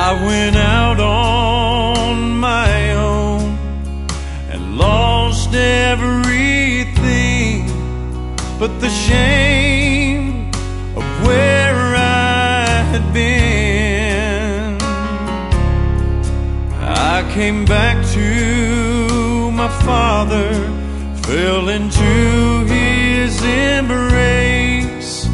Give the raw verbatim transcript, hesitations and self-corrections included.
I went out on my own and lost everything but the shame of where I had been. I came back to my Father, fell into His embrace,